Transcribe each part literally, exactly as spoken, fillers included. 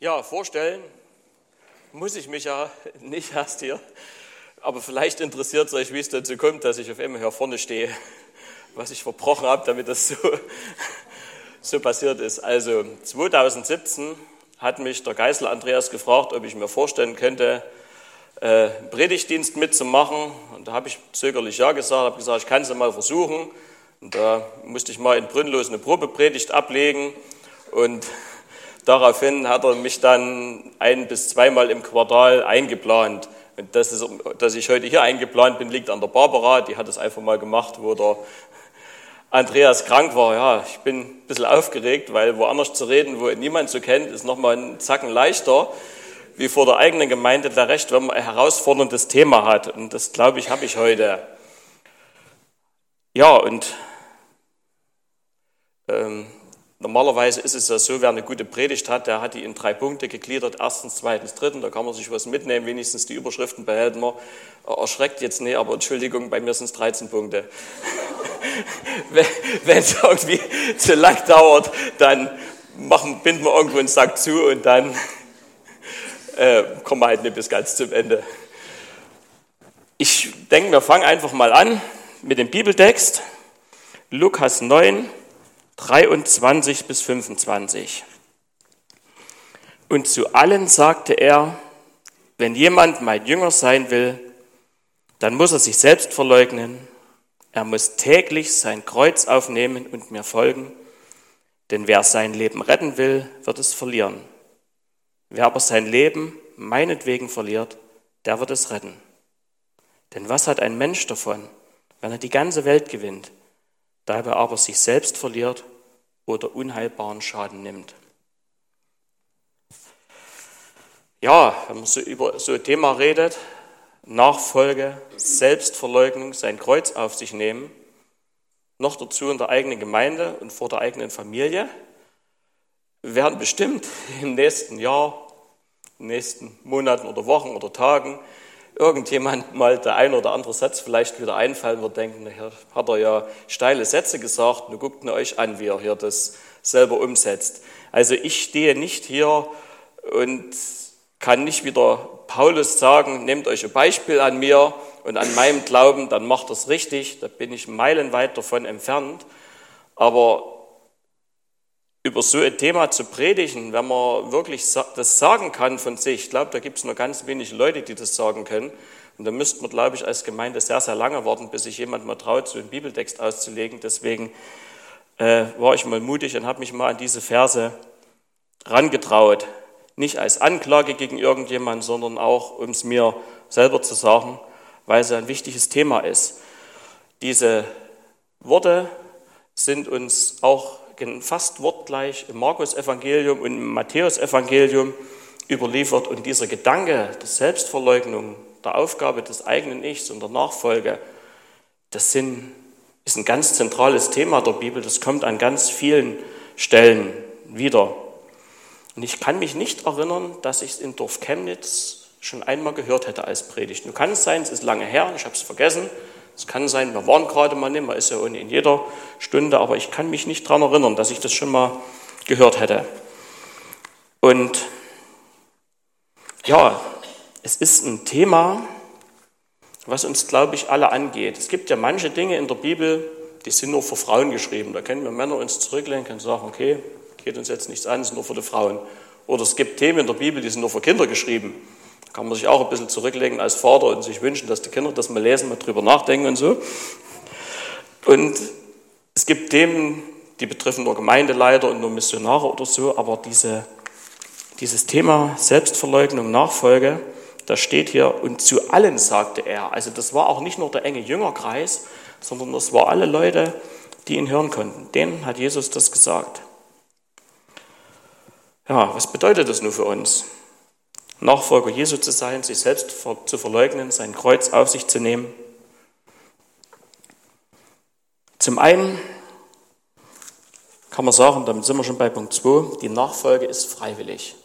Ja, vorstellen muss ich mich ja nicht erst hier, aber vielleicht interessiert es euch, wie es dazu kommt, dass ich auf einmal hier vorne stehe, was ich verbrochen habe, damit das so, so passiert ist. Also zweitausendsiebzehn hat mich der Geisler Andreas gefragt, ob ich mir vorstellen könnte, äh, Predigtdienst mitzumachen. Und da habe ich zögerlich ja gesagt, habe gesagt, ich kann es mal versuchen. Und da musste ich mal in Brünnlos eine Probepredigt ablegen und daraufhin hat er mich dann ein- bis zweimal im Quartal eingeplant. Und das ist, dass ich heute hier eingeplant bin, liegt an der Barbara. Die hat es einfach mal gemacht, wo der Andreas krank war. Ja, ich bin ein bisschen aufgeregt, weil woanders zu reden, wo niemand so kennt, ist nochmal ein Zacken leichter, wie vor der eigenen Gemeinde der Recht, wenn man ein herausforderndes Thema hat. Und das, glaube ich, habe ich heute. Ja, und ähm, normalerweise ist es ja so, wer eine gute Predigt hat, der hat die in drei Punkte gegliedert. Erstens, zweitens, drittens, da kann man sich was mitnehmen, wenigstens die Überschriften behält man. Erschreckt jetzt nicht, aber Entschuldigung, bei mir sind es dreizehn Punkte. Wenn es irgendwie zu lang dauert, dann machen, binden wir irgendwo einen Sack zu und dann äh, kommen wir halt nicht bis ganz zum Ende. Ich denke, wir fangen einfach mal an mit dem Bibeltext. Lukas neun, dreiundzwanzig bis fünfundzwanzig. Und zu allen sagte er, wenn jemand mein Jünger sein will, dann muss er sich selbst verleugnen. Er muss täglich sein Kreuz aufnehmen und mir folgen. Denn wer sein Leben retten will, wird es verlieren. Wer aber sein Leben meinetwegen verliert, der wird es retten. Denn was hat ein Mensch davon, wenn er die ganze Welt gewinnt, dabei aber sich selbst verliert oder unheilbaren Schaden nimmt? Ja, wenn man so über so ein Thema redet, Nachfolge, Selbstverleugnung, sein Kreuz auf sich nehmen, noch dazu in der eigenen Gemeinde und vor der eigenen Familie, werden bestimmt im nächsten Jahr, in den nächsten Monaten oder Wochen oder Tagen irgendjemand mal der ein oder andere Satz vielleicht wieder einfallen wird, denken, hier hat er ja steile Sätze gesagt, nun guckt nur euch an, wie er hier das selber umsetzt. Also ich stehe nicht hier und kann nicht wieder Paulus sagen, nehmt euch ein Beispiel an mir und an meinem Glauben, dann macht das richtig, da bin ich meilenweit davon entfernt. Aber über so ein Thema zu predigen, wenn man wirklich das sagen kann von sich, ich glaube, da gibt es nur ganz wenige Leute, die das sagen können. Und da müsste man, glaube ich, als Gemeinde sehr, sehr lange warten, bis sich jemand mal traut, so einen Bibeltext auszulegen. Deswegen äh, war ich mal mutig und habe mich mal an diese Verse rangetraut. Nicht als Anklage gegen irgendjemanden, sondern auch, um es mir selber zu sagen, weil es ein wichtiges Thema ist. Diese Worte sind uns auch fast wortgleich im Markus-Evangelium und im Matthäus-Evangelium überliefert. Und dieser Gedanke der Selbstverleugnung, der Aufgabe des eigenen Ichs und der Nachfolge, das sind, ist ein ganz zentrales Thema der Bibel. Das kommt an ganz vielen Stellen wieder. Und ich kann mich nicht erinnern, dass ich es in Dorf Chemnitz schon einmal gehört hätte als Predigt. Nun kann es sein, es ist lange her, ich habe es vergessen. Es kann sein, wir waren gerade mal nicht, man ist ja ohne in jeder Stunde, aber ich kann mich nicht daran erinnern, dass ich das schon mal gehört hätte. Und ja, es ist ein Thema, was uns, glaube ich, alle angeht. Es gibt ja manche Dinge in der Bibel, die sind nur für Frauen geschrieben. Da können wir Männer uns zurücklehnen und sagen, okay, geht uns jetzt nichts an, es ist nur für die Frauen. Oder es gibt Themen in der Bibel, die sind nur für Kinder geschrieben. Da kann man sich auch ein bisschen zurücklegen als Vater und sich wünschen, dass die Kinder das mal lesen, mal drüber nachdenken und so. Und es gibt Themen, die betreffen nur Gemeindeleiter und nur Missionare oder so, aber diese, dieses Thema Selbstverleugnung, Nachfolge, da steht hier, und zu allen sagte er. Also das war auch nicht nur der enge Jüngerkreis, sondern das war alle Leute, die ihn hören konnten. Denen hat Jesus das gesagt. Ja, was bedeutet das nun für uns? Nachfolger Jesu zu sein, sich selbst zu verleugnen, sein Kreuz auf sich zu nehmen. Zum einen kann man sagen, damit sind wir schon bei Punkt zwei, die Nachfolge ist freiwillig.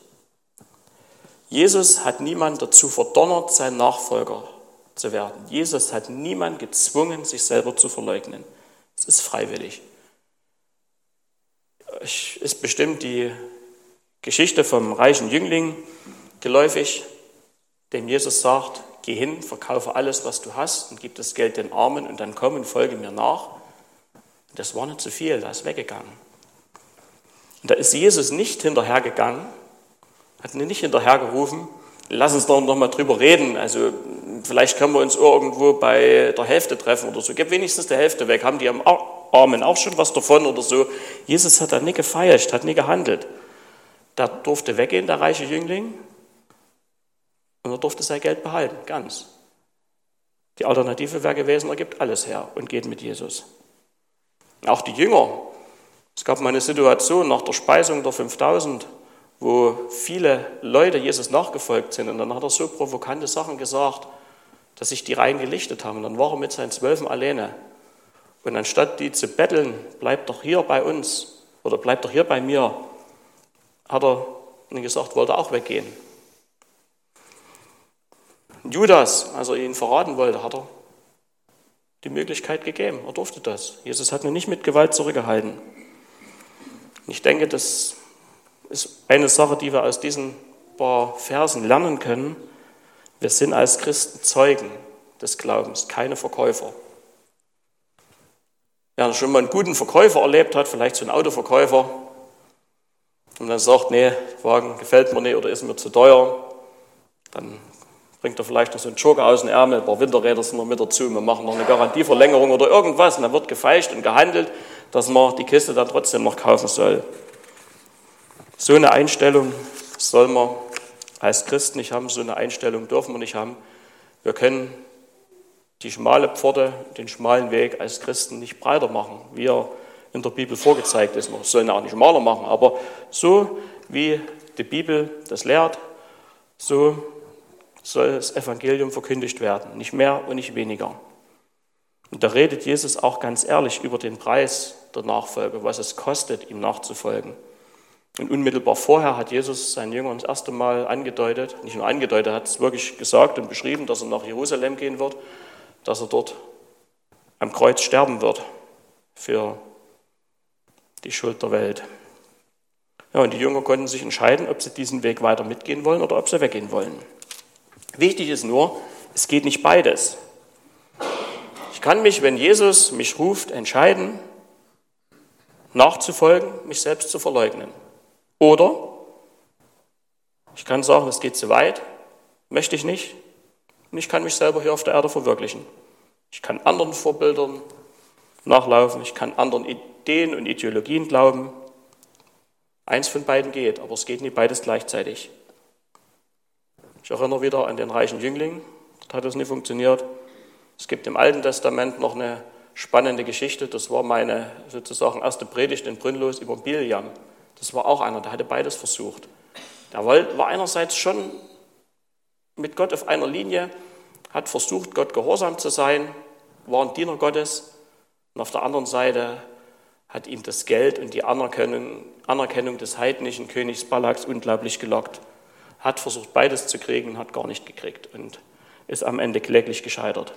Jesus hat niemand dazu verdonnert, sein Nachfolger zu werden. Jesus hat niemand gezwungen, sich selber zu verleugnen. Es ist freiwillig. Es ist bestimmt die Geschichte vom reichen Jüngling geläufig, dem Jesus sagt, geh hin, verkaufe alles, was du hast und gib das Geld den Armen und dann komm und folge mir nach. Das war nicht zu viel, da ist weggegangen. Und da ist Jesus nicht hinterhergegangen, hat ihn nicht hinterhergerufen, lass uns doch noch mal drüber reden, also vielleicht können wir uns irgendwo bei der Hälfte treffen oder so, gib wenigstens die Hälfte weg, haben die am Armen auch schon was davon oder so. Jesus hat da nie gefeilscht, hat nie gehandelt. Der durfte weggehen, der reiche Jüngling, und er durfte sein Geld behalten, ganz. Die Alternative wäre gewesen, er gibt alles her und geht mit Jesus. Auch die Jünger. Es gab mal eine Situation nach der Speisung der fünftausend, wo viele Leute Jesus nachgefolgt sind. Und dann hat er so provokante Sachen gesagt, dass sich die Reihen gelichtet haben. Und dann war er mit seinen Zwölfen alleine. Und anstatt die zu betteln, bleib doch hier bei uns oder bleib doch hier bei mir, hat er ihnen gesagt, wollte auch weggehen. Judas, als er ihn verraten wollte, hat er die Möglichkeit gegeben. Er durfte das. Jesus hat ihn nicht mit Gewalt zurückgehalten. Ich denke, das ist eine Sache, die wir aus diesen paar Versen lernen können. Wir sind als Christen Zeugen des Glaubens, keine Verkäufer. Wer schon mal einen guten Verkäufer erlebt hat, vielleicht so einen Autoverkäufer, und dann sagt, nee, der Wagen gefällt mir nicht oder ist mir zu teuer, dann bringt er vielleicht noch so einen Jogger aus dem Ärmel, ein paar Winterräder sind wir mit dazu, wir machen noch eine Garantieverlängerung oder irgendwas, und dann wird gefeilscht und gehandelt, dass man die Kiste dann trotzdem noch kaufen soll. So eine Einstellung soll man als Christen nicht haben, so eine Einstellung dürfen wir nicht haben. Wir können die schmale Pforte, den schmalen Weg als Christen nicht breiter machen, wie er in der Bibel vorgezeigt ist. Wir sollen auch nicht schmaler machen, aber so wie die Bibel das lehrt, so soll das Evangelium verkündigt werden, nicht mehr und nicht weniger. Und da redet Jesus auch ganz ehrlich über den Preis der Nachfolge, was es kostet, ihm nachzufolgen. Und unmittelbar vorher hat Jesus seinen Jüngern das erste Mal angedeutet, nicht nur angedeutet, er hat es wirklich gesagt und beschrieben, dass er nach Jerusalem gehen wird, dass er dort am Kreuz sterben wird für die Schuld der Welt. Ja, und die Jünger konnten sich entscheiden, ob sie diesen Weg weiter mitgehen wollen oder ob sie weggehen wollen. Wichtig ist nur, es geht nicht beides. Ich kann mich, wenn Jesus mich ruft, entscheiden, nachzufolgen, mich selbst zu verleugnen. Oder ich kann sagen, es geht zu weit, möchte ich nicht, und ich kann mich selber hier auf der Erde verwirklichen. Ich kann anderen Vorbildern nachlaufen, ich kann anderen Ideen und Ideologien glauben. Eins von beiden geht, aber es geht nicht beides gleichzeitig. Ich erinnere wieder an den reichen Jüngling, dort hat es nicht funktioniert. Es gibt im Alten Testament noch eine spannende Geschichte, das war meine sozusagen erste Predigt in Brünnlos über Biljam. Das war auch einer, der hatte beides versucht. Der war einerseits schon mit Gott auf einer Linie, hat versucht, Gott gehorsam zu sein, war ein Diener Gottes. Und auf der anderen Seite hat ihm das Geld und die Anerkennung, Anerkennung des heidnischen Königs Balaks unglaublich gelockt. Hat versucht, beides zu kriegen, hat gar nicht gekriegt und ist am Ende kläglich gescheitert.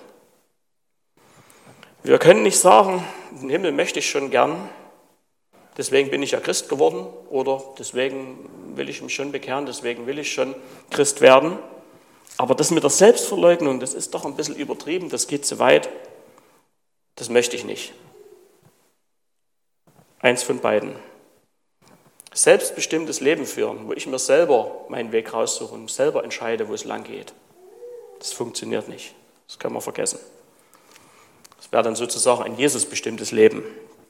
Wir können nicht sagen, den Himmel möchte ich schon gern, deswegen bin ich ja Christ geworden oder deswegen will ich mich schon bekehren, deswegen will ich schon Christ werden. Aber das mit der Selbstverleugnung, das ist doch ein bisschen übertrieben, das geht zu weit. Das möchte ich nicht. Eins von beiden. Selbstbestimmtes Leben führen, wo ich mir selber meinen Weg raussuche und selber entscheide, wo es lang geht. Das funktioniert nicht. Das kann man vergessen. Das wäre dann sozusagen ein Jesus-bestimmtes Leben.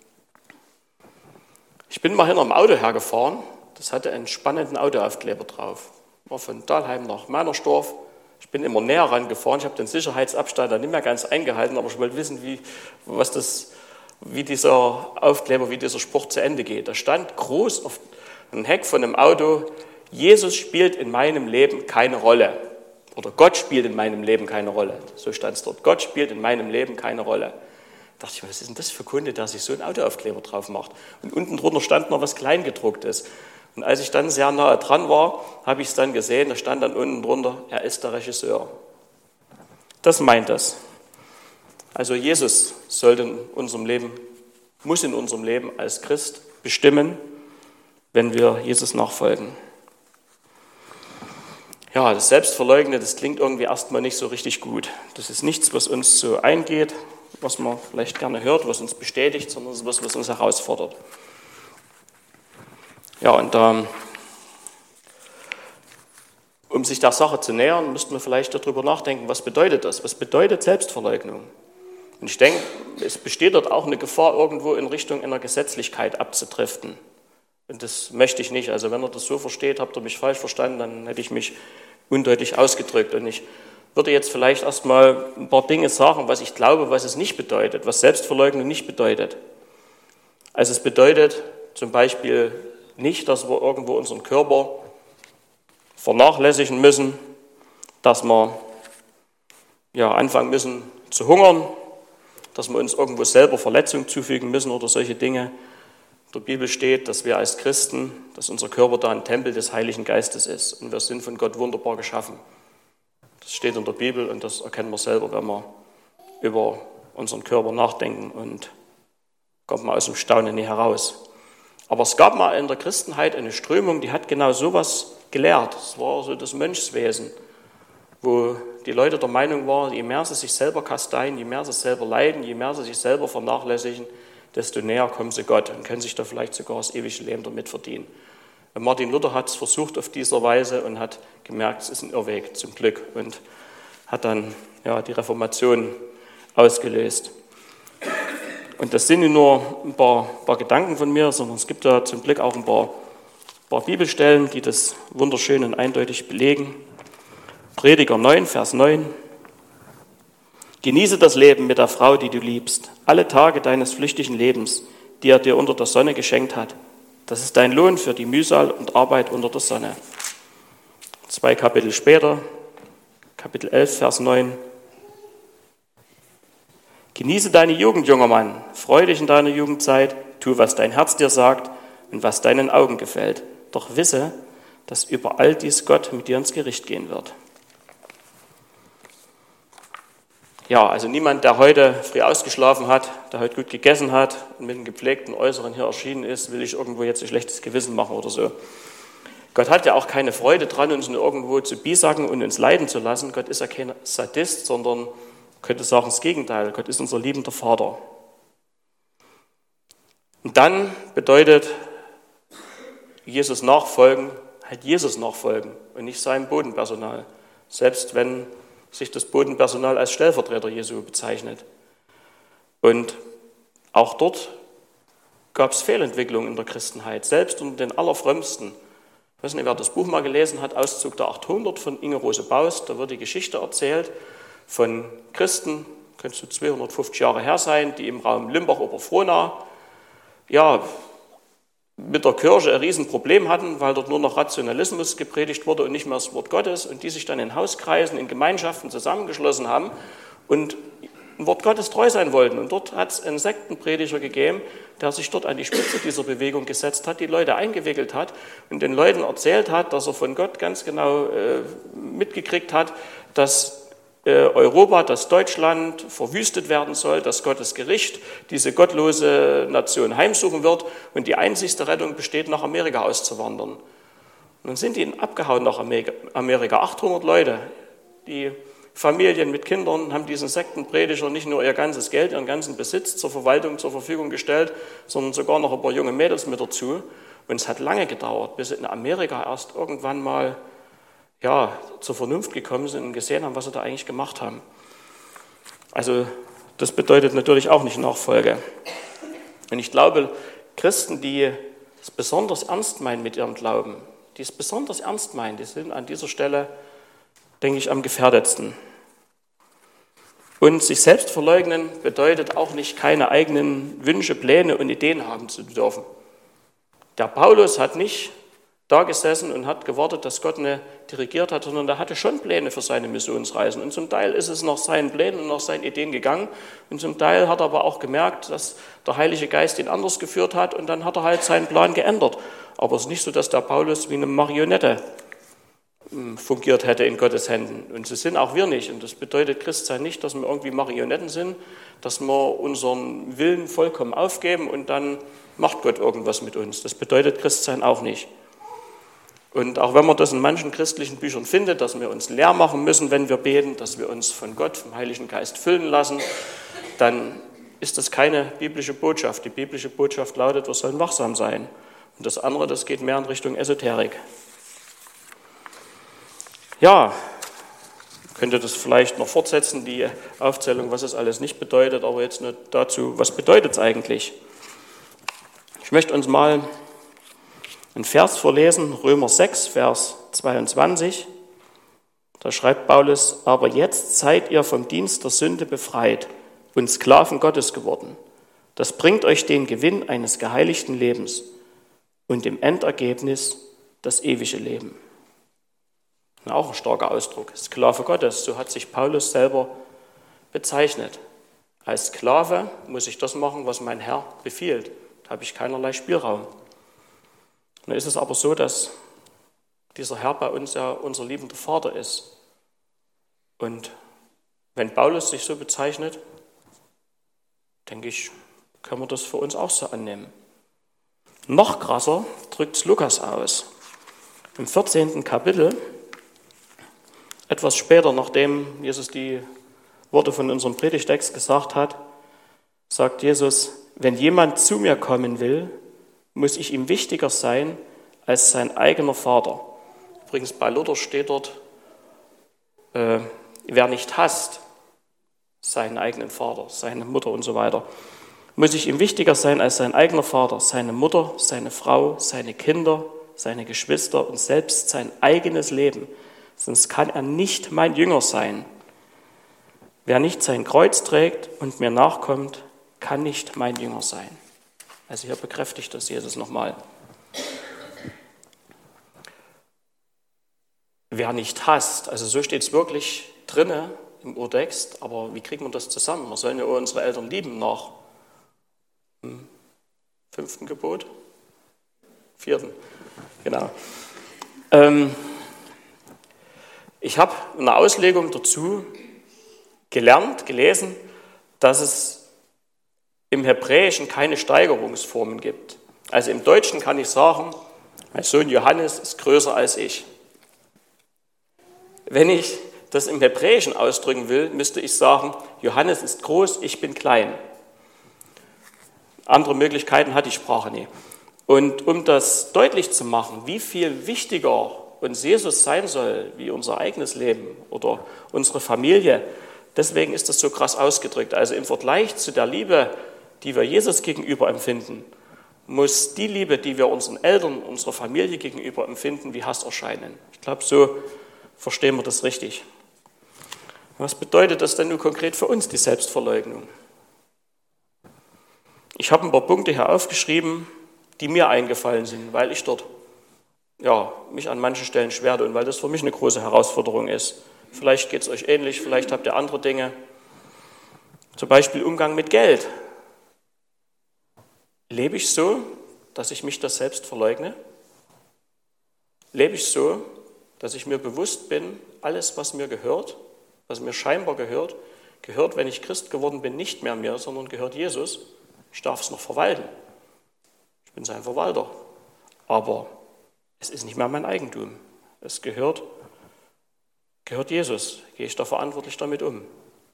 Ich bin mal hinter einem Auto hergefahren, das hatte einen spannenden Autoaufkleber drauf. War von Dahlheim nach Meinersdorf. Ich bin immer näher rangefahren, ich habe den Sicherheitsabstand dann nicht mehr ganz eingehalten, aber ich wollte wissen, wie, was das, wie dieser Aufkleber, wie dieser Spruch zu Ende geht. Da stand groß auf einem Heck von einem Auto, Jesus spielt in meinem Leben keine Rolle. Oder Gott spielt in meinem Leben keine Rolle. So stand es dort. Gott spielt in meinem Leben keine Rolle. Da dachte ich mir, was ist denn das für ein Kunde, der sich so einen Autoaufkleber drauf macht? Und unten drunter stand noch was Kleingedrucktes. Und als ich dann sehr nahe dran war, habe ich es dann gesehen, da stand dann unten drunter, er ist der Regisseur. Das meint es. Also Jesus sollte in unserem Leben, muss in unserem Leben als Christ bestimmen, wenn wir Jesus nachfolgen. Ja, das Selbstverleugnen, das klingt irgendwie erstmal nicht so richtig gut. Das ist nichts, was uns so eingeht, was man vielleicht gerne hört, was uns bestätigt, sondern es ist was, was uns herausfordert. Ja, und ähm, um sich der Sache zu nähern, müssten wir vielleicht darüber nachdenken, was bedeutet das? Was bedeutet Selbstverleugnung? Und ich denke, es besteht dort auch eine Gefahr, irgendwo in Richtung einer Gesetzlichkeit abzudriften. Und das möchte ich nicht. Also wenn ihr das so versteht, habt ihr mich falsch verstanden, dann hätte ich mich undeutlich ausgedrückt. Und ich würde jetzt vielleicht erstmal ein paar Dinge sagen, was ich glaube, was es nicht bedeutet, was Selbstverleugnung nicht bedeutet. Also es bedeutet zum Beispiel nicht, dass wir irgendwo unseren Körper vernachlässigen müssen, dass wir ja, anfangen müssen zu hungern, dass wir uns irgendwo selber Verletzungen zufügen müssen oder solche Dinge. In der Bibel steht, dass wir als Christen, dass unser Körper da ein Tempel des Heiligen Geistes ist und wir sind von Gott wunderbar geschaffen. Das steht in der Bibel und das erkennen wir selber, wenn wir über unseren Körper nachdenken und kommt mal aus dem Staunen nie heraus. Aber es gab mal in der Christenheit eine Strömung, die hat genau sowas gelehrt. Es war so das Mönchswesen, wo die Leute der Meinung waren, je mehr sie sich selber kasteien, je mehr sie selber leiden, je mehr sie sich selber vernachlässigen, desto näher kommen sie Gott und können sich da vielleicht sogar das ewige Leben damit verdienen. Und Martin Luther hat es versucht auf diese Weise und hat gemerkt, es ist ein Irrweg zum Glück und hat dann ja, die Reformation ausgelöst. Und das sind nicht nur ein paar, paar Gedanken von mir, sondern es gibt da zum Glück auch ein paar, paar Bibelstellen, die das wunderschön und eindeutig belegen. Prediger neun, Vers neun. Genieße das Leben mit der Frau, die du liebst, alle Tage deines flüchtigen Lebens, die er dir unter der Sonne geschenkt hat. Das ist dein Lohn für die Mühsal und Arbeit unter der Sonne. Zwei Kapitel später, Kapitel elf, Vers neun. Genieße deine Jugend, junger Mann, freu dich in deiner Jugendzeit, tu, was dein Herz dir sagt und was deinen Augen gefällt. Doch wisse, dass über all dies Gott mit dir ins Gericht gehen wird. Ja, also niemand, der heute früh ausgeschlafen hat, der heute gut gegessen hat und mit einem gepflegten Äußeren hier erschienen ist, will ich irgendwo jetzt ein schlechtes Gewissen machen oder so. Gott hat ja auch keine Freude dran, uns nur irgendwo zu biesacken und uns leiden zu lassen. Gott ist ja kein Sadist, sondern könnte sagen das Gegenteil. Gott ist unser liebender Vater. Und dann bedeutet Jesus nachfolgen, halt Jesus nachfolgen und nicht seinem Bodenpersonal. Selbst wenn sich das Bodenpersonal als Stellvertreter Jesu bezeichnet. Und auch dort gab es Fehlentwicklungen in der Christenheit, selbst unter den Allerfrömmsten. Ich weiß nicht, wer das Buch mal gelesen hat, Auszug der achthundert von Inge-Rose Baust, da wird die Geschichte erzählt von Christen, könnte so zweihundertfünfzig Jahre her sein, die im Raum Limbach-Oberfrohna ja, mit der Kirche ein Riesenproblem hatten, weil dort nur noch Rationalismus gepredigt wurde und nicht mehr das Wort Gottes und die sich dann in Hauskreisen, in Gemeinschaften zusammengeschlossen haben und dem Wort Gottes treu sein wollten. Und dort hat es einen Sektenprediger gegeben, der sich dort an die Spitze dieser Bewegung gesetzt hat, die Leute eingewickelt hat und den Leuten erzählt hat, dass er von Gott ganz genau äh, mitgekriegt hat, dass Europa, dass Deutschland verwüstet werden soll, dass Gottes Gericht diese gottlose Nation heimsuchen wird und die einzigste Rettung besteht, nach Amerika auszuwandern. Und dann sind die abgehauen nach Amerika, achthundert Leute, die Familien mit Kindern haben diesen Sektenprediger nicht nur ihr ganzes Geld, ihren ganzen Besitz zur Verwaltung zur Verfügung gestellt, sondern sogar noch ein paar junge Mädels mit dazu. Und es hat lange gedauert, bis in Amerika erst irgendwann mal ja, zur Vernunft gekommen sind und gesehen haben, was sie da eigentlich gemacht haben. Also das bedeutet natürlich auch nicht Nachfolge. Und ich glaube, Christen, die es besonders ernst meinen mit ihrem Glauben, die es besonders ernst meinen, die sind an dieser Stelle, denke ich, am gefährdetsten. Und sich selbst verleugnen bedeutet auch nicht, keine eigenen Wünsche, Pläne und Ideen haben zu dürfen. Der Paulus hat nicht da gesessen und hat gewartet, dass Gott eine dirigiert hat, sondern er hatte schon Pläne für seine Missionsreisen. Und zum Teil ist es nach seinen Plänen und nach seinen Ideen gegangen. Und zum Teil hat er aber auch gemerkt, dass der Heilige Geist ihn anders geführt hat. Und dann hat er halt seinen Plan geändert. Aber es ist nicht so, dass der Paulus wie eine Marionette fungiert hätte in Gottes Händen. Und so sind auch wir nicht. Und das bedeutet Christsein nicht, dass wir irgendwie Marionetten sind, dass wir unseren Willen vollkommen aufgeben und dann macht Gott irgendwas mit uns. Das bedeutet Christsein auch nicht. Und auch wenn man das in manchen christlichen Büchern findet, dass wir uns leer machen müssen, wenn wir beten, dass wir uns von Gott, vom Heiligen Geist füllen lassen, dann ist das keine biblische Botschaft. Die biblische Botschaft lautet, wir sollen wachsam sein. Und das andere, das geht mehr in Richtung Esoterik. Ja, könnte das vielleicht noch fortsetzen, die Aufzählung, was es alles nicht bedeutet, aber jetzt nur dazu, was bedeutet es eigentlich? Ich möchte uns mal einen Vers vorlesen, Römer sechs, Vers zweiundzwanzig. Da schreibt Paulus, aber jetzt seid ihr vom Dienst der Sünde befreit und Sklaven Gottes geworden. Das bringt euch den Gewinn eines geheiligten Lebens und im Endergebnis das ewige Leben. Auch ein starker Ausdruck, Sklave Gottes, so hat sich Paulus selber bezeichnet. Als Sklave muss ich das machen, was mein Herr befiehlt. Da habe ich keinerlei Spielraum. Nun ist es aber so, dass dieser Herr bei uns ja unser liebender Vater ist. Und wenn Paulus sich so bezeichnet, denke ich, können wir das für uns auch so annehmen. Noch krasser drückt es Lukas aus. Im vierzehnten Kapitel, etwas später, nachdem Jesus die Worte von unserem Predigtext gesagt hat, sagt Jesus, wenn jemand zu mir kommen will, muss ich ihm wichtiger sein als sein eigener Vater. Übrigens bei Luther steht dort, äh, wer nicht hasst seinen eigenen Vater, seine Mutter und so weiter, muss ich ihm wichtiger sein als sein eigener Vater, seine Mutter, seine Frau, seine Kinder, seine Geschwister und selbst sein eigenes Leben. Sonst kann er nicht mein Jünger sein. Wer nicht sein Kreuz trägt und mir nachkommt, kann nicht mein Jünger sein. Also hier bekräftigt das Jesus nochmal. Wer nicht hasst, also so steht es wirklich drinne im Urtext, aber wie kriegen wir das zusammen? Wir sollen ja unsere Eltern lieben nach dem fünften Gebot, vierten, genau. Ähm, ich habe eine Auslegung dazu gelernt, gelesen, dass es im Hebräischen keine Steigerungsformen gibt. Also im Deutschen kann ich sagen, mein Sohn Johannes ist größer als ich. Wenn ich das im Hebräischen ausdrücken will, müsste ich sagen, Johannes ist groß, ich bin klein. Andere Möglichkeiten hat die Sprache nie. Und um das deutlich zu machen, wie viel wichtiger uns Jesus sein soll, wie unser eigenes Leben oder unsere Familie, deswegen ist das so krass ausgedrückt. Also im Vergleich zu der Liebe, die wir Jesus gegenüber empfinden, muss die Liebe, die wir unseren Eltern, unserer Familie gegenüber empfinden, wie Hass erscheinen. Ich glaube, so verstehen wir das richtig. Was bedeutet das denn nun konkret für uns, die Selbstverleugnung? Ich habe ein paar Punkte hier aufgeschrieben, die mir eingefallen sind, weil ich dort ja, mich an manchen Stellen schwer tue und weil das für mich eine große Herausforderung ist. Vielleicht geht es euch ähnlich, vielleicht habt ihr andere Dinge. Zum Beispiel Umgang mit Geld. Lebe ich so, dass ich mich das selbst verleugne? Lebe ich so, dass ich mir bewusst bin, alles, was mir gehört, was mir scheinbar gehört, gehört, wenn ich Christ geworden bin, nicht mehr mir, sondern gehört Jesus. Ich darf es noch verwalten. Ich bin sein Verwalter. Aber es ist nicht mehr mein Eigentum. Es gehört, gehört Jesus. Gehe ich da verantwortlich damit um?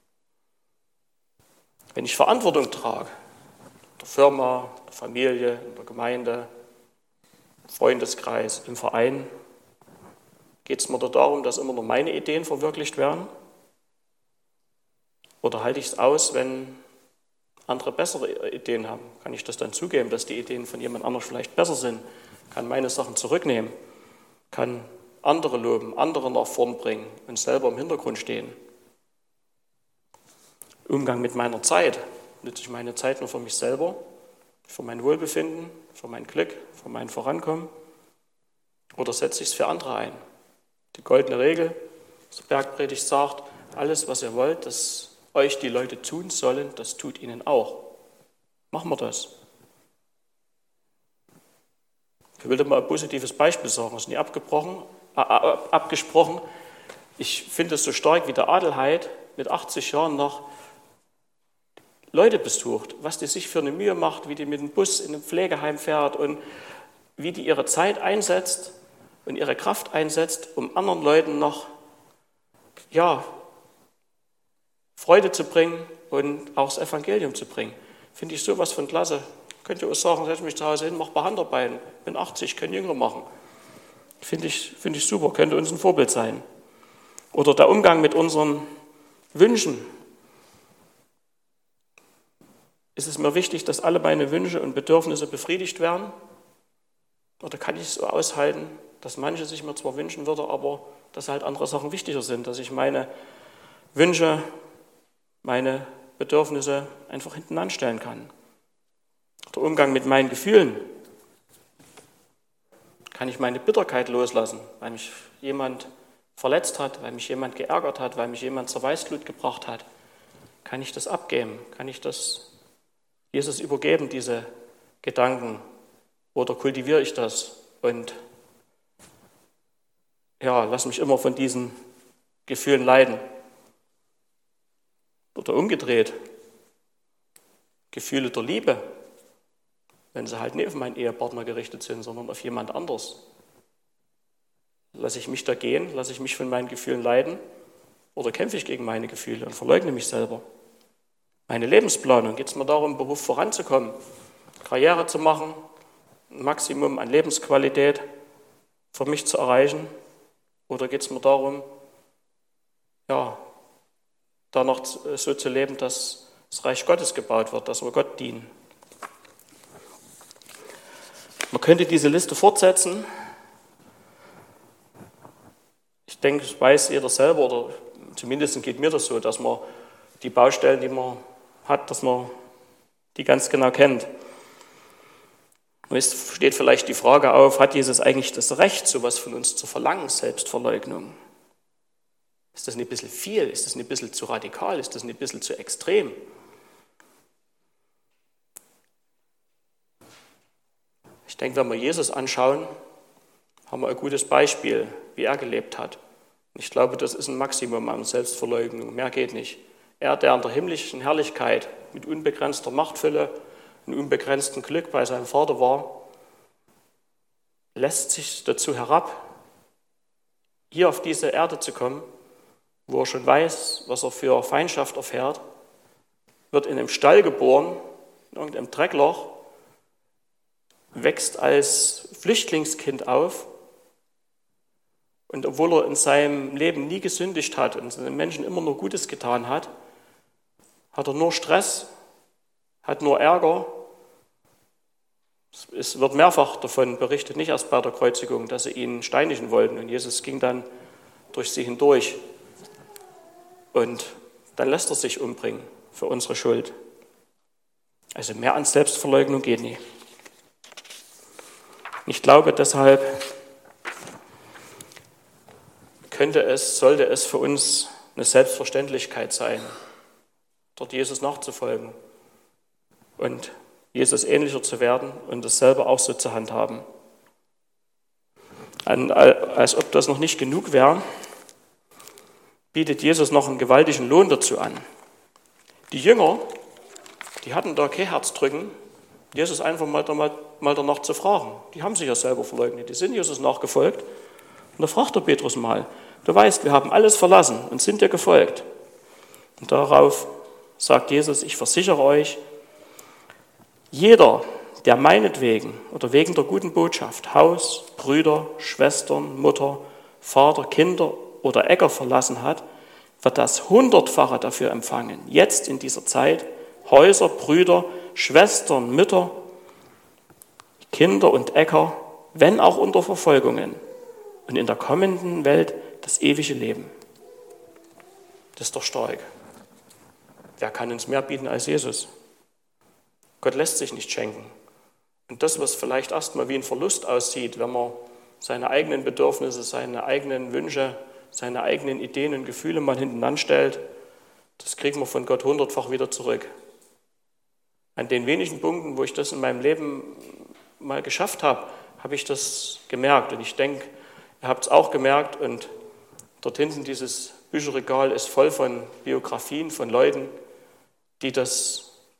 Wenn ich Verantwortung trage, in der Firma, in der Familie, in der Gemeinde, im Freundeskreis, im Verein, geht es mir da darum, dass immer nur meine Ideen verwirklicht werden? Oder halte ich es aus, wenn andere bessere Ideen haben? Kann ich das dann zugeben, dass die Ideen von jemand anderem vielleicht besser sind? Kann meine Sachen zurücknehmen? Kann andere loben, andere nach vorn bringen und selber im Hintergrund stehen? Umgang mit meiner Zeit. Nutze ich meine Zeit nur für mich selber, für mein Wohlbefinden, für mein Glück, für mein Vorankommen? Oder setze ich es für andere ein? Die goldene Regel, die Bergpredigt sagt, alles, was ihr wollt, dass euch die Leute tun sollen, das tut ihnen auch. Machen wir das. Ich will dir mal ein positives Beispiel sagen, das ist nie abgebrochen, äh, abgesprochen. Ich finde es so stark, wie der Adelheid mit achtzig Jahren noch Leute besucht, was die sich für eine Mühe macht, wie die mit dem Bus in ein Pflegeheim fährt und wie die ihre Zeit einsetzt und ihre Kraft einsetzt, um anderen Leuten noch ja, Freude zu bringen und auch das Evangelium zu bringen. Finde ich sowas von klasse. Könnt ihr auch sagen, setz mich zu Hause hin, mach ein paar Handarbeiten. Bin achtzig, kann Jünger machen. Finde ich, finde ich super, könnte uns ein Vorbild sein. Oder der Umgang mit unseren Wünschen. Ist es mir wichtig, dass alle meine Wünsche und Bedürfnisse befriedigt werden? Oder kann ich es so aushalten, dass manche sich mir zwar wünschen würde, aber dass halt andere Sachen wichtiger sind, dass ich meine Wünsche, meine Bedürfnisse einfach hinten anstellen kann? Der Umgang mit meinen Gefühlen. Kann ich meine Bitterkeit loslassen, weil mich jemand verletzt hat, weil mich jemand geärgert hat, weil mich jemand zur Weißglut gebracht hat? Kann ich das abgeben? Kann ich das Jesus übergeben, diese Gedanken? Oder kultiviere ich das und ja, lass mich immer von diesen Gefühlen leiden? Oder umgedreht, Gefühle der Liebe, wenn sie halt nicht auf meinen Ehepartner gerichtet sind, sondern auf jemand anderes. Lasse ich mich da gehen, lasse ich mich von meinen Gefühlen leiden oder kämpfe ich gegen meine Gefühle und verleugne mich selber? Meine Lebensplanung, geht es mir darum, im Beruf voranzukommen, Karriere zu machen, ein Maximum an Lebensqualität für mich zu erreichen? Oder geht es mir darum, ja, da noch so zu leben, dass das Reich Gottes gebaut wird, dass wir Gott dienen? Man könnte diese Liste fortsetzen. Ich denke, das weiß jeder selber, oder zumindest geht mir das so, dass man die Baustellen, die man hat, dass man die ganz genau kennt. Und es steht vielleicht die Frage auf, hat Jesus eigentlich das Recht, sowas von uns zu verlangen, Selbstverleugnung? Ist das nicht ein bisschen viel? Ist das nicht ein bisschen zu radikal? Ist das nicht ein bisschen zu extrem? Ich denke, wenn wir Jesus anschauen, haben wir ein gutes Beispiel, wie er gelebt hat. Ich glaube, das ist ein Maximum an Selbstverleugnung. Mehr geht nicht. Er, der in der himmlischen Herrlichkeit mit unbegrenzter Machtfülle und unbegrenztem Glück bei seinem Vater war, lässt sich dazu herab, hier auf diese Erde zu kommen, wo er schon weiß, was er für Feindschaft erfährt, wird in einem Stall geboren, in irgendeinem Dreckloch, wächst als Flüchtlingskind auf und obwohl er in seinem Leben nie gesündigt hat und den Menschen immer nur Gutes getan hat, hat er nur Stress, hat nur Ärger. Es wird mehrfach davon berichtet, nicht erst bei der Kreuzigung, dass sie ihn steinigen wollten und Jesus ging dann durch sie hindurch und dann lässt er sich umbringen für unsere Schuld. Also mehr an Selbstverleugnung geht nicht. Ich glaube, deshalb könnte es, sollte es für uns eine Selbstverständlichkeit sein, dort Jesus nachzufolgen und Jesus ähnlicher zu werden und es selber auch so zu handhaben. Als ob das noch nicht genug wäre, bietet Jesus noch einen gewaltigen Lohn dazu an. Die Jünger, die hatten da kein Herzdrücken, Jesus einfach mal, mal, mal danach zu fragen. Die haben sich ja selber verleugnet, die sind Jesus nachgefolgt. Und da fragt der Petrus mal, du weißt, wir haben alles verlassen und sind dir gefolgt. Und darauf sagt Jesus, ich versichere euch, jeder, der meinetwegen oder wegen der guten Botschaft Haus, Brüder, Schwestern, Mutter, Vater, Kinder oder Äcker verlassen hat, wird das Hundertfache dafür empfangen. Jetzt in dieser Zeit Häuser, Brüder, Schwestern, Mütter, Kinder und Äcker, wenn auch unter Verfolgungen und in der kommenden Welt das ewige Leben. Das ist doch stark. Wer kann uns mehr bieten als Jesus? Gott lässt sich nicht schenken. Und das, was vielleicht erstmal wie ein Verlust aussieht, wenn man seine eigenen Bedürfnisse, seine eigenen Wünsche, seine eigenen Ideen und Gefühle mal hinten anstellt, das kriegen wir von Gott hundertfach wieder zurück. An den wenigen Punkten, wo ich das in meinem Leben mal geschafft habe, habe ich das gemerkt. Und ich denke, ihr habt es auch gemerkt. Und dort hinten dieses Bücherregal ist voll von Biografien von Leuten, die das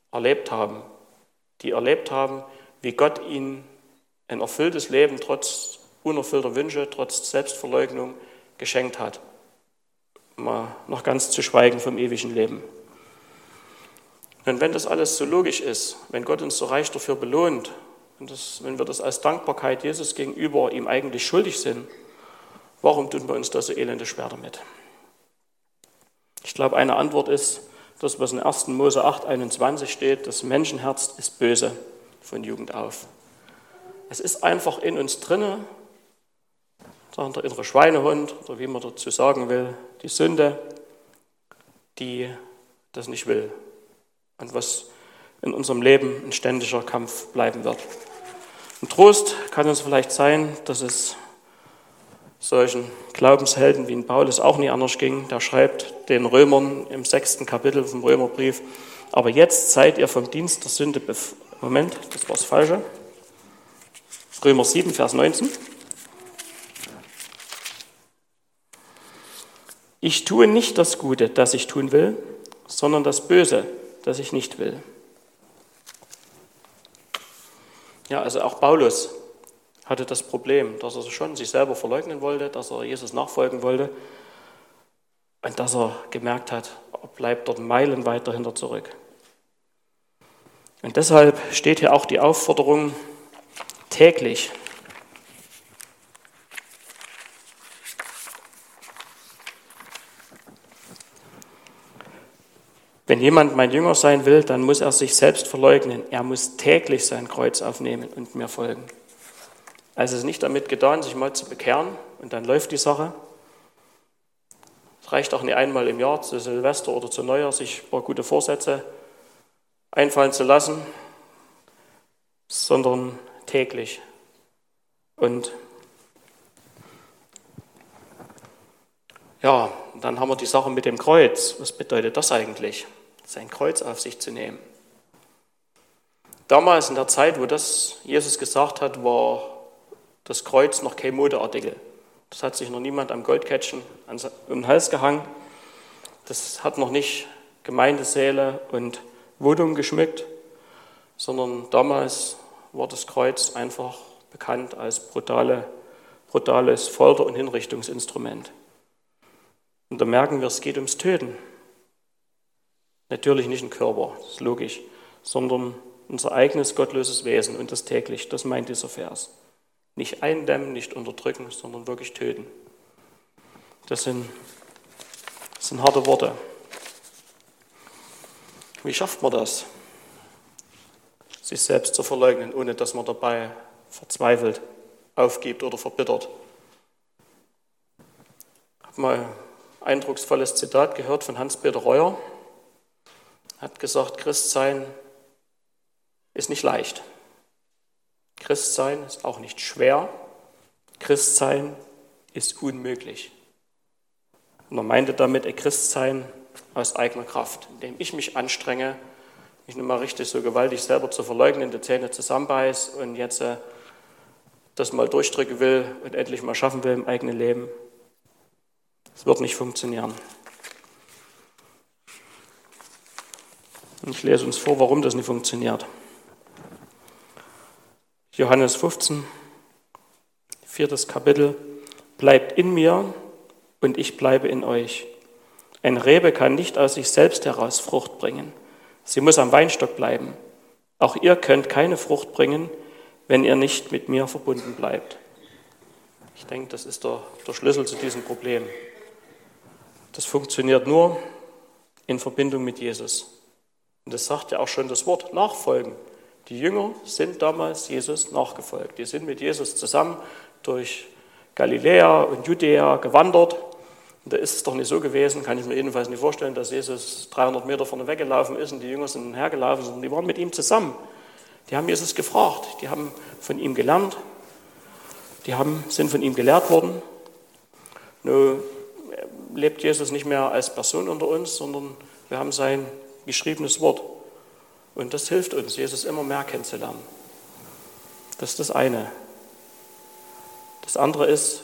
erlebt haben, die erlebt haben, wie Gott ihnen ein erfülltes Leben trotz unerfüllter Wünsche, trotz Selbstverleugnung geschenkt hat. Mal noch ganz zu schweigen vom ewigen Leben. Und wenn das alles so logisch ist, wenn Gott uns so reich dafür belohnt, und das, wenn wir das als Dankbarkeit Jesus gegenüber ihm eigentlich schuldig sind, warum tun wir uns da so elende schwer damit? Ich glaube, eine Antwort ist das, was in ersten Mose acht einundzwanzig steht: Das Menschenherz ist böse von Jugend auf. Es ist einfach in uns drinne, sagen der innere Schweinehund, oder wie man dazu sagen will, die Sünde, die das nicht will und was in unserem Leben ein ständiger Kampf bleiben wird. Ein Trost kann uns vielleicht sein, dass es solchen Glaubenshelden wie in Paulus auch nie anders ging. Der schreibt den Römern im sechsten Kapitel vom Römerbrief: Aber jetzt seid ihr vom Dienst der Sünde bef- Moment, das war das Falsche. Römer sieben, Vers neunzehn. Ich tue nicht das Gute, das ich tun will, sondern das Böse, das ich nicht will. Ja, also auch Paulus hatte das Problem, dass er schon sich selber verleugnen wollte, dass er Jesus nachfolgen wollte und dass er gemerkt hat, er bleibt dort meilenweit dahinter zurück. Und deshalb steht hier auch die Aufforderung, täglich Wenn jemand mein Jünger sein will, dann muss er sich selbst verleugnen. Er muss täglich sein Kreuz aufnehmen und mir folgen. Also es ist nicht damit getan, sich mal zu bekehren und dann läuft die Sache. Es reicht auch nicht einmal im Jahr, zu Silvester oder zu Neujahr, sich ein paar gute Vorsätze einfallen zu lassen, sondern täglich. Und ja, dann haben wir die Sache mit dem Kreuz. Was bedeutet das eigentlich? Sein Kreuz auf sich zu nehmen. Damals in der Zeit, wo das Jesus gesagt hat, war das Kreuz noch kein Modeartikel. Das hat sich noch niemand am Goldkettchen um den Hals gehangen. Das hat noch nicht Gemeindesäle und Wohnungen geschmückt, sondern damals war das Kreuz einfach bekannt als brutale, brutales Folter- und Hinrichtungsinstrument. Und da merken wir, es geht ums Töten. Natürlich nicht ein Körper, das ist logisch, sondern unser eigenes gottloses Wesen und das täglich, das meint dieser Vers. Nicht eindämmen, nicht unterdrücken, sondern wirklich töten. Das sind, das sind harte Worte. Wie schafft man das? Sich selbst zu verleugnen, ohne dass man dabei verzweifelt, aufgibt oder verbittert. Ich habe mal ein eindrucksvolles Zitat gehört von Hans-Peter Reuer. Er hat gesagt, Christsein ist nicht leicht. Christsein ist auch nicht schwer. Christsein ist unmöglich. Und er meinte damit ein Christsein aus eigener Kraft, indem ich mich anstrenge, mich nicht mal richtig so gewaltig selber zu verleugnen, die Zähne zusammenbeiß und jetzt äh, das mal durchdrücken will und endlich mal schaffen will im eigenen Leben. Es wird nicht funktionieren. Und ich lese uns vor, warum das nicht funktioniert. Johannes fünfzehn, viertes Kapitel. Bleibt in mir und ich bleibe in euch. Ein Rebe kann nicht aus sich selbst heraus Frucht bringen. Sie muss am Weinstock bleiben. Auch ihr könnt keine Frucht bringen, wenn ihr nicht mit mir verbunden bleibt. Ich denke, das ist der, der Schlüssel zu diesem Problem. Das funktioniert nur in Verbindung mit Jesus. Und das sagt ja auch schon das Wort Nachfolgen. Die Jünger sind damals Jesus nachgefolgt. Die sind mit Jesus zusammen durch Galiläa und Judäa gewandert. Und da ist es doch nicht so gewesen, kann ich mir jedenfalls nicht vorstellen, dass Jesus dreihundert Meter vorne weggelaufen ist und die Jünger sind hergelaufen, sondern die waren mit ihm zusammen. Die haben Jesus gefragt, die haben von ihm gelernt, die haben, sind von ihm gelehrt worden. Nun lebt Jesus nicht mehr als Person unter uns, sondern wir haben sein geschriebenes Wort. Und das hilft uns, Jesus immer mehr kennenzulernen. Das ist das eine. Das andere ist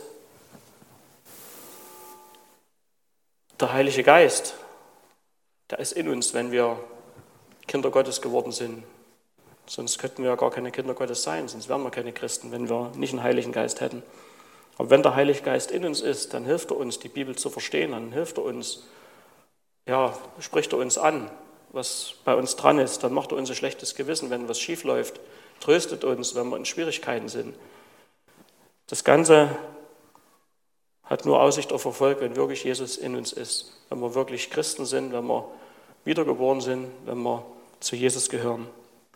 der Heilige Geist. Der ist in uns, wenn wir Kinder Gottes geworden sind. Sonst könnten wir ja gar keine Kinder Gottes sein, sonst wären wir keine Christen, wenn wir nicht einen Heiligen Geist hätten. Aber wenn der Heilige Geist in uns ist, dann hilft er uns, die Bibel zu verstehen, dann hilft er uns, ja, spricht er uns an, was bei uns dran ist, dann macht er uns ein schlechtes Gewissen, wenn was schief läuft, tröstet uns, wenn wir in Schwierigkeiten sind. Das Ganze hat nur Aussicht auf Erfolg, wenn wirklich Jesus in uns ist, wenn wir wirklich Christen sind, wenn wir wiedergeboren sind, wenn wir zu Jesus gehören.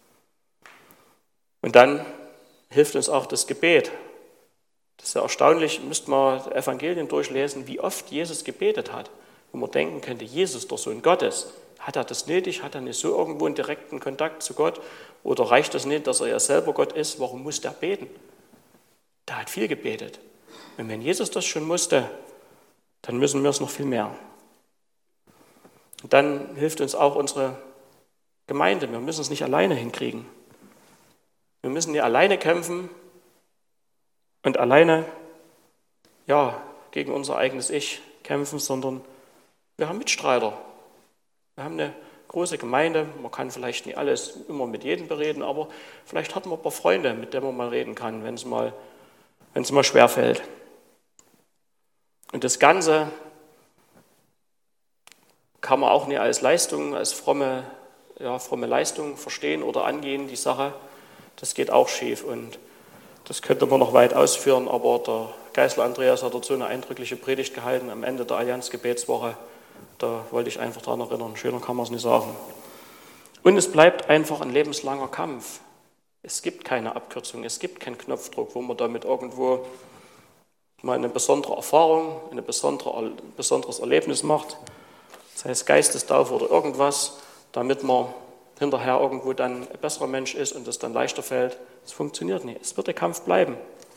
Und dann hilft uns auch das Gebet. Das ist ja erstaunlich, müsste man Evangelien durchlesen, wie oft Jesus gebetet hat. Wo man denken könnte, Jesus, der Sohn Gottes, hat er das nötig? Hat er nicht so irgendwo einen direkten Kontakt zu Gott? Oder reicht das nicht, dass er ja selber Gott ist? Warum muss der beten? Der hat viel gebetet. Und wenn Jesus das schon musste, dann müssen wir es noch viel mehr. Und dann hilft uns auch unsere Gemeinde. Wir müssen es nicht alleine hinkriegen. Wir müssen nicht alleine kämpfen und alleine ja, gegen unser eigenes Ich kämpfen, sondern wir haben Mitstreiter. Wir haben eine große Gemeinde. Man kann vielleicht nicht alles immer mit jedem bereden, aber vielleicht hat man ein paar Freunde, mit denen man mal reden kann, wenn es mal, wenn es mal schwerfällt. Und das Ganze kann man auch nicht als Leistung, als fromme, ja, fromme Leistung verstehen oder angehen, die Sache. Das geht auch schief und das könnte man noch weit ausführen, aber der Geisler Andreas hat dazu eine eindrückliche Predigt gehalten am Ende der Allianz-Gebetswoche. Da wollte ich einfach daran erinnern. Schöner kann man es nicht sagen. Und es bleibt einfach ein lebenslanger Kampf. Es gibt keine Abkürzung, es gibt keinen Knopfdruck, wo man damit irgendwo mal eine besondere Erfahrung, ein besondere, besonderes Erlebnis macht, das heißt Geistestaufe oder irgendwas, damit man hinterher irgendwo dann ein besserer Mensch ist und es dann leichter fällt. Es funktioniert nicht. Es wird der Kampf bleiben.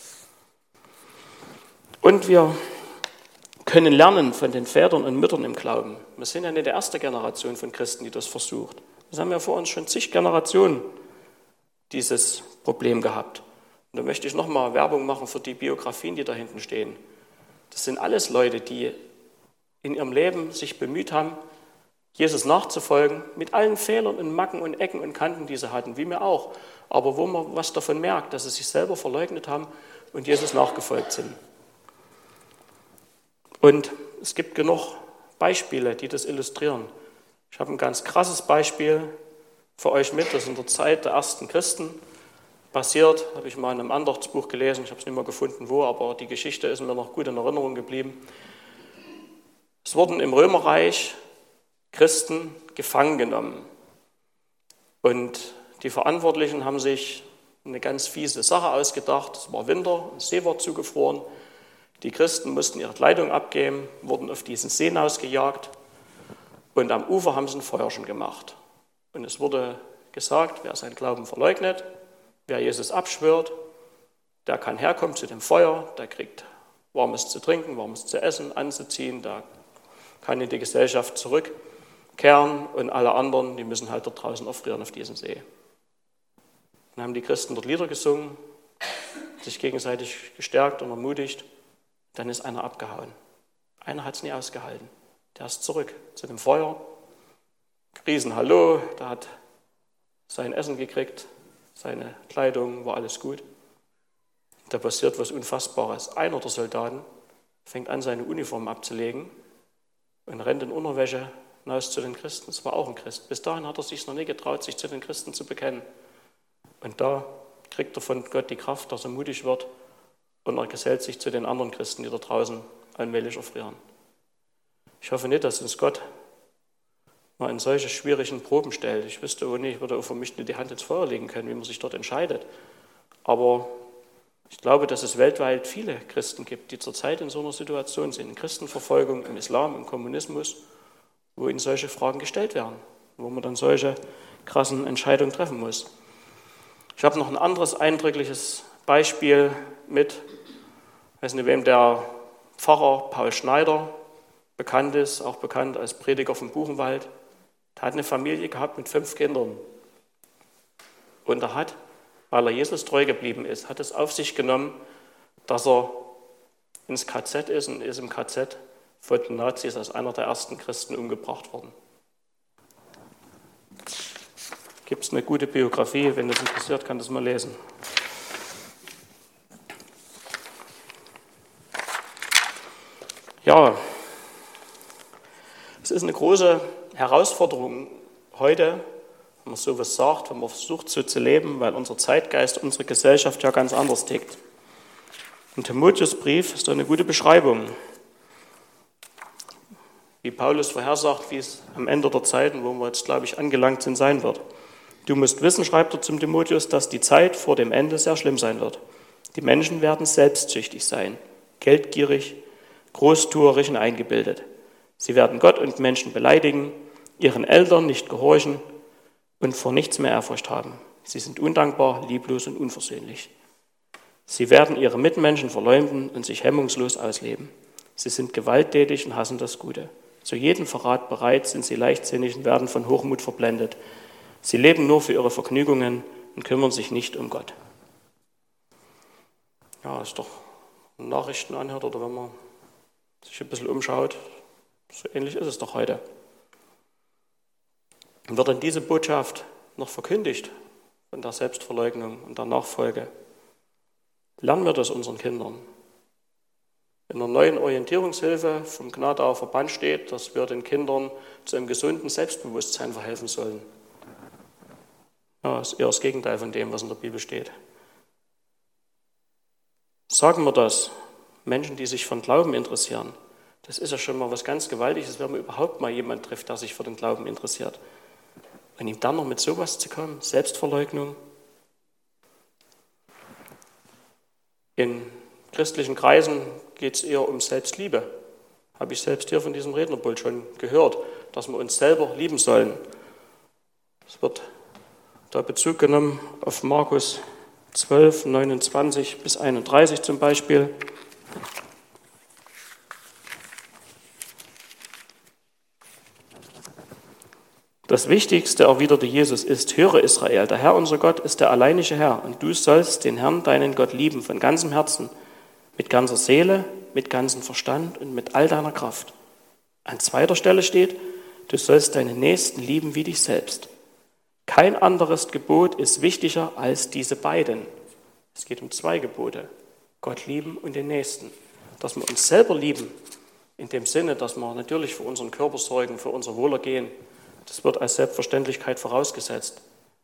Und wir können lernen von den Vätern und Müttern im Glauben. Wir sind ja nicht die erste Generation von Christen, die das versucht. Wir haben ja vor uns schon zig Generationen dieses Problem gehabt. Und da möchte ich nochmal Werbung machen für die Biografien, die da hinten stehen. Das sind alles Leute, die in ihrem Leben sich bemüht haben, Jesus nachzufolgen, mit allen Fehlern und Macken und Ecken und Kanten, die sie hatten, wie mir auch. Aber wo man was davon merkt, dass sie sich selber verleugnet haben und Jesus nachgefolgt sind. Und es gibt genug Beispiele, die das illustrieren. Ich habe ein ganz krasses Beispiel für euch mit, das in der Zeit der ersten Christen passiert, habe ich mal in einem Andachtsbuch gelesen, ich habe es nicht mehr gefunden, wo, aber die Geschichte ist mir noch gut in Erinnerung geblieben. Es wurden im Römerreich Christen gefangen genommen. Und die Verantwortlichen haben sich eine ganz fiese Sache ausgedacht. Es war Winter, der See war zugefroren. Die Christen mussten ihre Kleidung abgeben, wurden auf diesen See hinausgejagt und am Ufer haben sie ein Feuerchen gemacht. Und es wurde gesagt, wer seinen Glauben verleugnet, wer Jesus abschwört, der kann herkommen zu dem Feuer, der kriegt Warmes zu trinken, Warmes zu essen, anzuziehen, der kann in die Gesellschaft zurückkehren und alle anderen, die müssen halt dort draußen erfrieren auf diesem See. Dann haben die Christen dort Lieder gesungen, sich gegenseitig gestärkt und ermutigt. Dann ist einer abgehauen. Einer hat es nie ausgehalten. Der ist zurück zu dem Feuer. Riesen Hallo, der hat sein Essen gekriegt, seine Kleidung, war alles gut. Da passiert was Unfassbares. Einer der Soldaten fängt an, seine Uniform abzulegen und rennt in Unterwäsche hinaus zu den Christen. Es war auch ein Christ. Bis dahin hat er sich noch nie getraut, sich zu den Christen zu bekennen. Und da kriegt er von Gott die Kraft, dass er mutig wird und er gesellt sich zu den anderen Christen, die da draußen allmählich erfrieren. Ich hoffe nicht, dass uns Gott mal in solche schwierigen Proben stellt. Ich wüsste auch nicht, ich würde auch für mich nicht die Hand ins Feuer legen können, wie man sich dort entscheidet. Aber ich glaube, dass es weltweit viele Christen gibt, die zurzeit in so einer Situation sind, in Christenverfolgung, im Islam, im Kommunismus, wo ihnen solche Fragen gestellt werden, wo man dann solche krassen Entscheidungen treffen muss. Ich habe noch ein anderes eindrückliches Beispiel mit, ich weiß nicht, wem der Pfarrer Paul Schneider bekannt ist, auch bekannt als Prediger vom Buchenwald. Der hat eine Familie gehabt mit fünf Kindern. Und er hat, weil er Jesus treu geblieben ist, hat es auf sich genommen, dass er ins K Z ist und ist im K Z von den Nazis als einer der ersten Christen umgebracht worden. gibt es eine gute Biografie. Wenn das interessiert, kann das mal lesen. Ja, es ist eine große Herausforderung heute, wenn man sowas sagt, wenn man versucht, so zu leben, weil unser Zeitgeist, unsere Gesellschaft ja ganz anders tickt. Ein Timotheusbrief ist da eine gute Beschreibung, wie Paulus vorhersagt, wie es am Ende der Zeiten, wo wir jetzt, glaube ich, angelangt sind, sein wird. Du musst wissen, schreibt er zum Timotheus, dass die Zeit vor dem Ende sehr schlimm sein wird. Die Menschen werden selbstsüchtig sein, geldgierig, großtuerisch und eingebildet. Sie werden Gott und Menschen beleidigen, ihren Eltern nicht gehorchen und vor nichts mehr Ehrfurcht haben. Sie sind undankbar, lieblos und unversöhnlich. Sie werden ihre Mitmenschen verleumden und sich hemmungslos ausleben. Sie sind gewalttätig und hassen das Gute. Zu jedem Verrat bereit, sind sie leichtsinnig und werden von Hochmut verblendet. Sie leben nur für ihre Vergnügungen und kümmern sich nicht um Gott. Ja, ist doch Nachrichten anhört oder wenn man sich ein bisschen umschaut, so ähnlich ist es doch heute. Und wird dann diese Botschaft noch verkündigt von der Selbstverleugnung und der Nachfolge? Lernen wir das unseren Kindern? In der neuen Orientierungshilfe vom Gnadauer Verband steht, dass wir den Kindern zu einem gesunden Selbstbewusstsein verhelfen sollen. Ja, das ist eher das Gegenteil von dem, was in der Bibel steht. Sagen wir das Menschen, die sich für den Glauben interessieren, das ist ja schon mal was ganz Gewaltiges, wenn man überhaupt mal jemanden trifft, der sich für den Glauben interessiert. Und ihm dann noch mit sowas zu kommen, Selbstverleugnung. In christlichen Kreisen geht es eher um Selbstliebe. Habe ich selbst hier von diesem Rednerpult schon gehört, dass wir uns selber lieben sollen. Es wird da Bezug genommen auf Markus zwölf, neunundzwanzig bis einunddreißig zum Beispiel. Das Wichtigste, erwiderte Jesus, ist, höre Israel, der Herr unser Gott ist der alleinige Herr und du sollst den Herrn, deinen Gott, lieben von ganzem Herzen, mit ganzer Seele, mit ganzem Verstand und mit all deiner Kraft. An zweiter Stelle steht, du sollst deinen Nächsten lieben wie dich selbst. Kein anderes Gebot ist wichtiger als diese beiden. Es geht um zwei Gebote, Gott lieben und den Nächsten. Dass wir uns selber lieben, in dem Sinne, dass wir natürlich für unseren Körper sorgen, für unser Wohlergehen, das wird als Selbstverständlichkeit vorausgesetzt.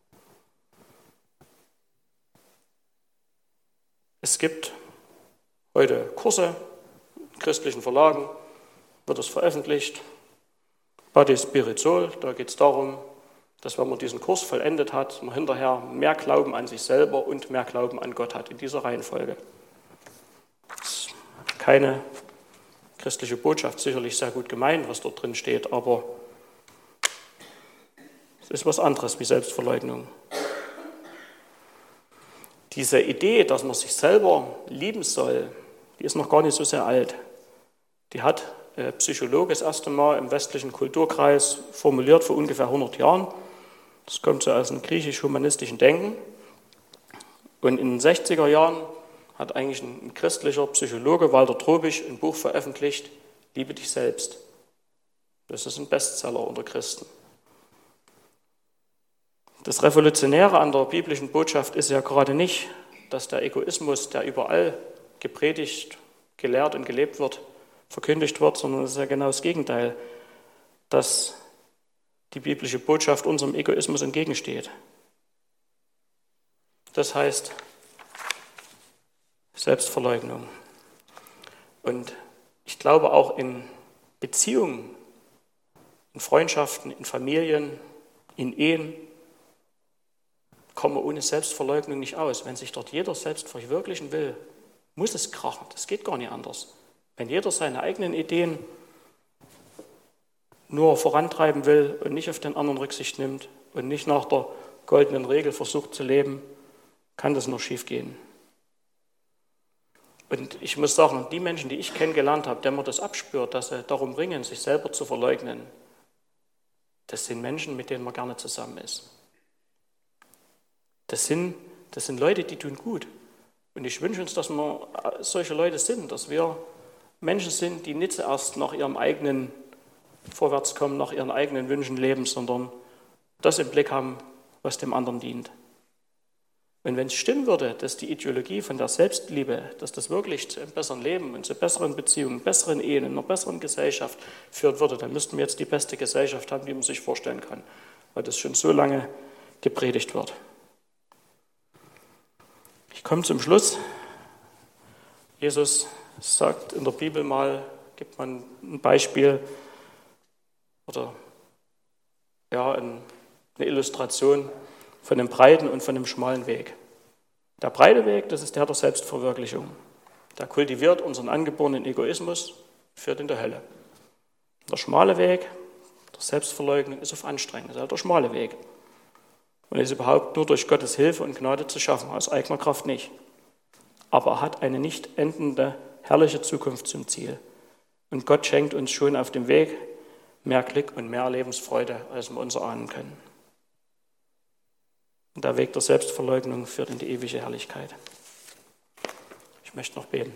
Es gibt heute Kurse in christlichen Verlagen, wird es veröffentlicht. Body Spirit-Soul, da geht es darum, dass wenn man diesen Kurs vollendet hat, man hinterher mehr Glauben an sich selber und mehr Glauben an Gott hat, in dieser Reihenfolge. Das ist keine christliche Botschaft, sicherlich sehr gut gemeint, was dort drin steht, aber es ist was anderes wie Selbstverleugnung. Diese Idee, dass man sich selber lieben soll, die ist noch gar nicht so sehr alt. Die hat äh, Psychologe das erste Mal im westlichen Kulturkreis formuliert vor ungefähr hundert Jahren. Das kommt so aus einem griechisch-humanistischen Denken. Und in den sechziger Jahren hat eigentlich ein, ein christlicher Psychologe, Walter Trobisch, ein Buch veröffentlicht, Liebe dich selbst. Das ist ein Bestseller unter Christen. Das Revolutionäre an der biblischen Botschaft ist ja gerade nicht, dass der Egoismus, der überall gepredigt, gelehrt und gelebt wird, verkündigt wird, sondern es ist ja genau das Gegenteil, dass die biblische Botschaft unserem Egoismus entgegensteht. Das heißt Selbstverleugnung. Und ich glaube auch in Beziehungen, in Freundschaften, in Familien, in Ehen, kommen wir ohne Selbstverleugnung nicht aus. Wenn sich dort jeder selbst verwirklichen will, muss es krachen. Das geht gar nicht anders. Wenn jeder seine eigenen Ideen nur vorantreiben will und nicht auf den anderen Rücksicht nimmt und nicht nach der goldenen Regel versucht zu leben, kann das nur schief gehen. Und ich muss sagen, die Menschen, die ich kennengelernt habe, denen man das abspürt, dass sie darum ringen, sich selber zu verleugnen, das sind Menschen, mit denen man gerne zusammen ist. Das sind, das sind Leute, die tun gut. Und ich wünsche uns, dass wir solche Leute sind, dass wir Menschen sind, die nicht zuerst nach ihrem eigenen Vorwärtskommen, nach ihren eigenen Wünschen leben, sondern das im Blick haben, was dem anderen dient. Und wenn es stimmen würde, dass die Ideologie von der Selbstliebe, dass das wirklich zu einem besseren Leben und zu besseren Beziehungen, besseren Ehen, einer besseren Gesellschaft führen würde, dann müssten wir jetzt die beste Gesellschaft haben, die man sich vorstellen kann, weil das schon so lange gepredigt wird. Ich komme zum Schluss. Jesus sagt in der Bibel mal, gibt man ein Beispiel oder ja, eine Illustration von einem breiten und von einem schmalen Weg. Der breite Weg, das ist der der Selbstverwirklichung. Der kultiviert unseren angeborenen Egoismus, führt in die Hölle. Der schmale Weg, der Selbstverleugnung, ist auf Anstrengung, das ist halt der schmale Weg. Und ist überhaupt nur durch Gottes Hilfe und Gnade zu schaffen, aus eigener Kraft nicht. Aber er hat eine nicht endende, herrliche Zukunft zum Ziel. Und Gott schenkt uns schon auf dem Weg mehr Glück und mehr Lebensfreude, als wir uns erahnen können. Und der Weg der Selbstverleugnung führt in die ewige Herrlichkeit. Ich möchte noch beten.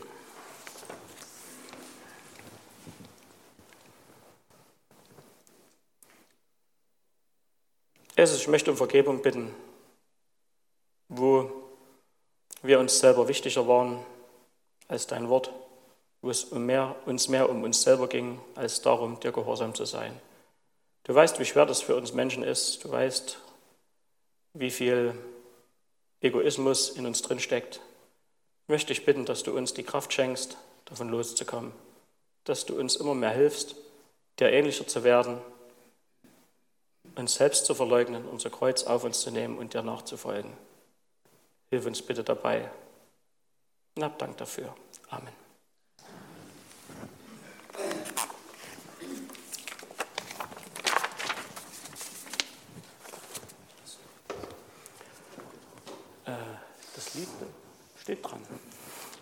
Jesus, ich möchte um Vergebung bitten, wo wir uns selber wichtiger waren als dein Wort, wo es um mehr, uns mehr um uns selber ging, als darum, dir gehorsam zu sein. Du weißt, wie schwer das für uns Menschen ist. Du weißt, wie viel Egoismus in uns drin steckt. Ich möchte dich bitten, dass du uns die Kraft schenkst, davon loszukommen, dass du uns immer mehr hilfst, dir ähnlicher zu werden, uns selbst zu verleugnen, unser Kreuz auf uns zu nehmen und dir nachzufolgen. Hilf uns bitte dabei. Und hab Dank dafür. Amen. Das Lied steht dran.